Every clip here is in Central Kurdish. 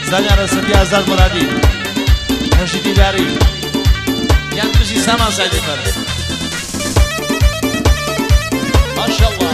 زانیار سەدی ئازاد مرادی هەژی دیداری یان تووشی سامان سایدی فەر ماشەڵڵا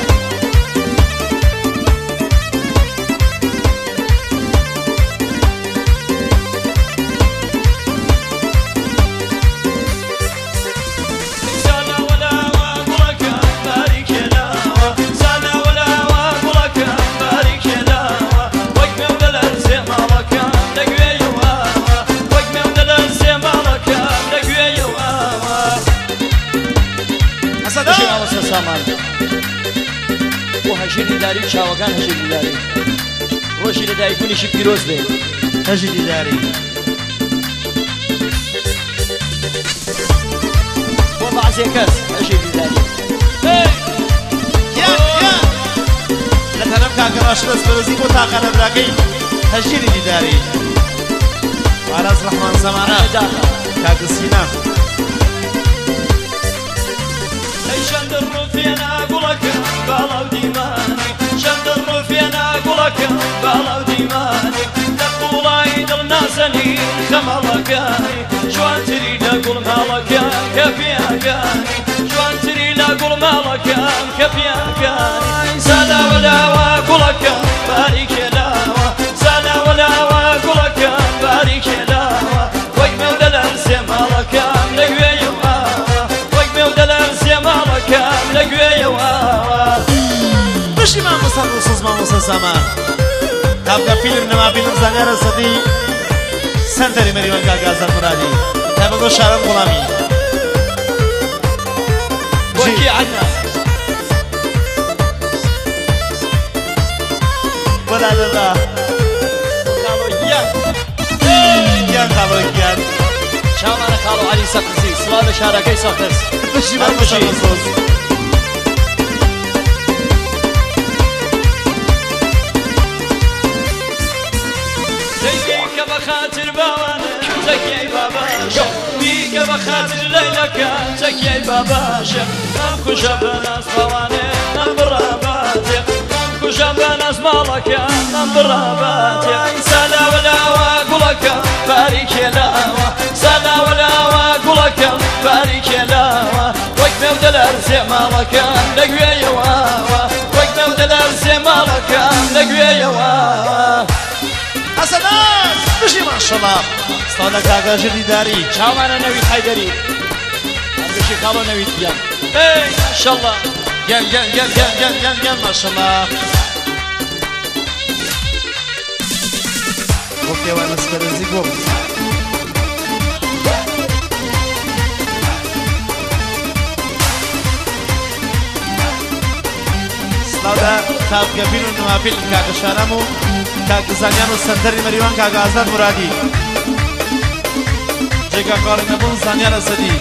هەژی دیداری چاوەکان هەژی دیداری ڕۆژی لە دایکبوونیشی پیرۆز بێ هەژی دیداری بۆ بەعزێ کەس هەژی دیداری لە تەنەم کاکە ڕاشد دەستبەرزی بۆ تاقانە براکەی هەژیری دیداری ئاراز ڕەحمان زەمانە کاکە سینە شەندە ڕوفێنە گوڵەکە باڵاو دیمانی شەندە ڕوفێنە گوڵەکە باڵاو دیمانی لە قوڵایی دڵناسەنی خەمەڵەکانی جوانتری لە گوڵ ماڵەکان کە پیاکانی جوانتری لە گوڵ ماڵەکان کە پیاکانی سەلاوەلاوە گوڵەکە باری کێلاوە سەلاوەلاوە گوڵەکە باری کێلاوە وەک مێودە لە سێ ماڵەکان لەگوێیەوە وەک مێودە لە سێ ماڵەکان لەگوێیەوە بشی مامۆستا ڕووسز مامۆستا زەمان کابکە فیلم نەمابینم زانیارە سەدی سەندەری مەریوان کاکە ئازاد مرادی تابە بۆ شارەم غوڵامی وەکی عەدنا بەلادەدا خاڵۆگیان گیان خاڵۆگیان چاوانە خاڵۆ عەلی سەقزی سڵاو لە شارەکەی سەقز بشی مامۆستا ڕووسز بیکە بەخاتر باوانە چەکیای باباشە بیکە بەخاتر لەیلەکە چەکیای باباشە ئەم کوژە بەناس باوانێ ئەم بڕاباتێ ئەم کوژە بەناس ماڵەکە ئەم بڕاباتێ سەلاوەلاوە گوڵەکە باری کێلاوە سەلاوەلاوە گوڵەکە باری کێلاوە وەک مێودە لەر سێ ماڵەکان لەگوێیەوە وەک مێودە لەر سێ ماڵەکان لەگوێیەوە حەسەنان بشی ماشەڵڵا ستاو لە کاکە ژری داری چاوانە نەوید حەیدەری هەرگشی خاڵۆ نەوید گیان ماشەڵڵا گیان گیان گیان گیان گیان گیان گیان ماشەڵڵا بۆ پێوانە سپەرزی بۆ سلااودا تاقەبین و نوابیل کاکە شارەم و کاکە زانیان و سەندەری مەریوان کاکە ئازاد مرادی جێگا کاڵی نەبوون زانیارە سەدی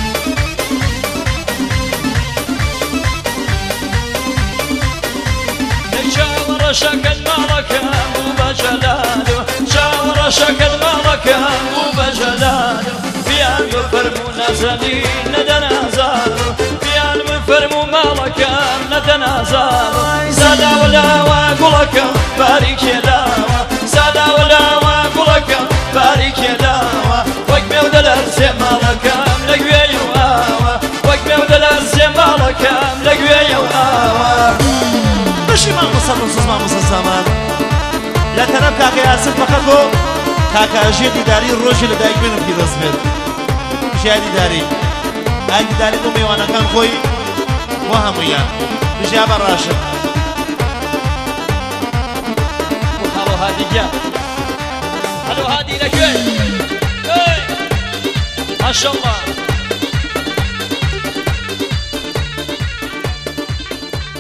چاوەڕەشەکەت ماڵەکەم و بەجەلالو چاوەڕەشەکەت ماڵەکەم و بەجەلالو بیان بفەرموو نەزەنی نەدەنازانو بیان بفەرموو ماڵەکەم نەدەنازانو سەلاوەلاوە گوڵەکەم باری کێلاوە سەلاوەلاوە گوڵەکەم باری کێلاوە وەک مێودە لەر سێ ماڵەکەم لەگوێیەوە وەک مێودە لەر سێ ماڵەکەم لەگوێیەوە بشی مامۆستا ڕووسز مامۆستا زەمان لە تەنەم کاکە یاسر فەقەت بۆ کاکە ئەژێ دیداری ڕۆژی لە دایکبوونم پیرۆز بێت ژیای دیداری ئای دیداری بۆ میوانەکان خۆی بۆ هەموویان ژیا بەڕاشن هەڵۆ هادی گیان هەڵۆ هادی لەکوێ ماشەڵڵا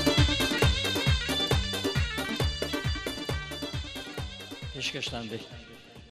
پێشکەشتان بێ